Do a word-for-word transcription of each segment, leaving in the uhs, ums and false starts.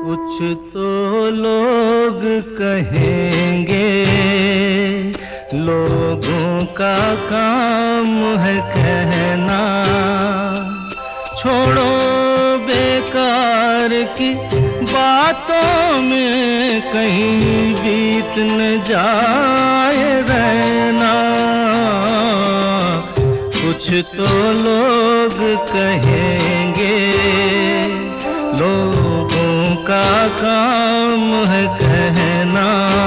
कुछ तो लोग कहेंगे, लोगों का काम है कहना। छोड़ो बेकार की बातों में कहीं बीत न जाए रहना। कुछ तो लोग कहेंगे, लोगों का काम है कहना।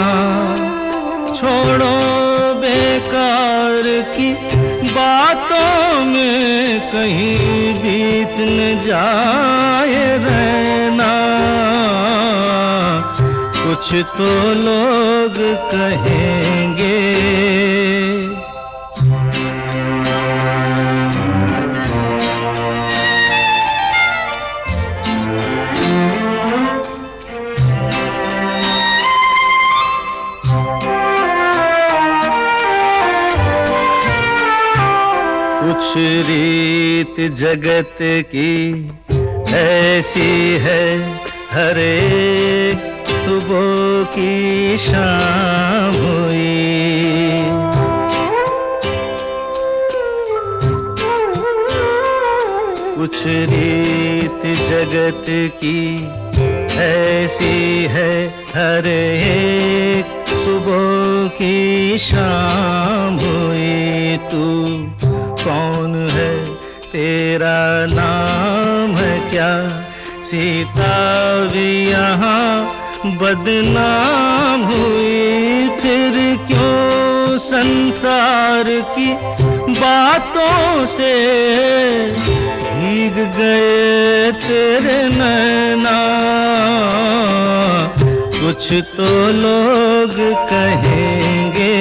छोड़ो बेकार की बातों में कहीं बीत न जाए रहना। कुछ तो लोग कहेंगे। कुछ रीत जगत की ऐसी है, हर एक सुबह की शाम हुई। कुछ रीत जगत की ऐसी है, हर एक सुबह की शाम हुई। तू कौन है, तेरा नाम है क्या? सीता भी यहाँ बदनाम हुई। फिर क्यों संसार की बातों से भीग गए तेरे नैना। कुछ तो लोग कहेंगे,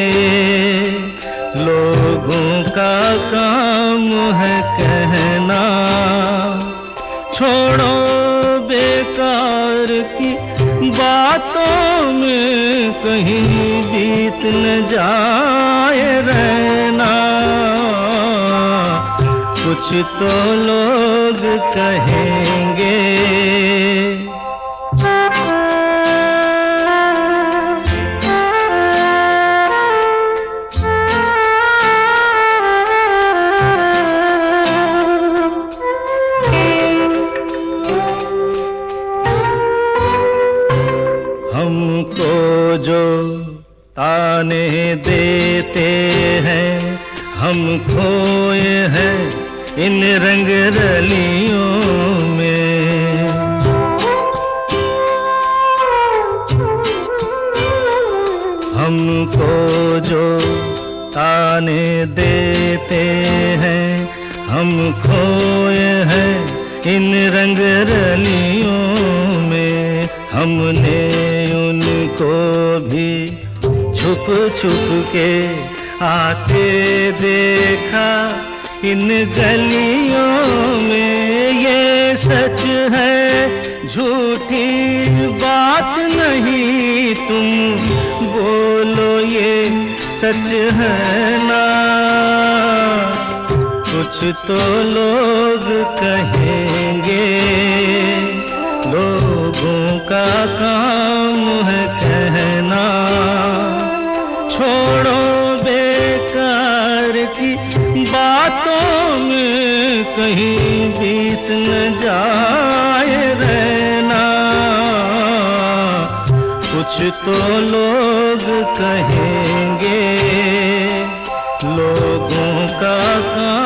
लोगों का काम है कहना। छोड़ो बेकार की बातों में कहीं बीत न जाए रहना। कुछ तो लोग कहेंगे। हमको जो ताने देते हैं, हम खोए हैं इन रंग रलियों में। हमको जो ताने देते हैं, हम खोए हैं इन रंग रलियों में। हमने उनको भी छुप छुप के आते देखा इन गलियों में। ये सच है, झूठी बात नहीं, तुम बोलो ये सच है ना? कुछ तो लोग कहेंगे, लोगों का काम है कहना। छोड़ो बेकार की बातों में कहीं बीत न जाए रहना। कुछ तो लोग कहेंगे, लोगों का काम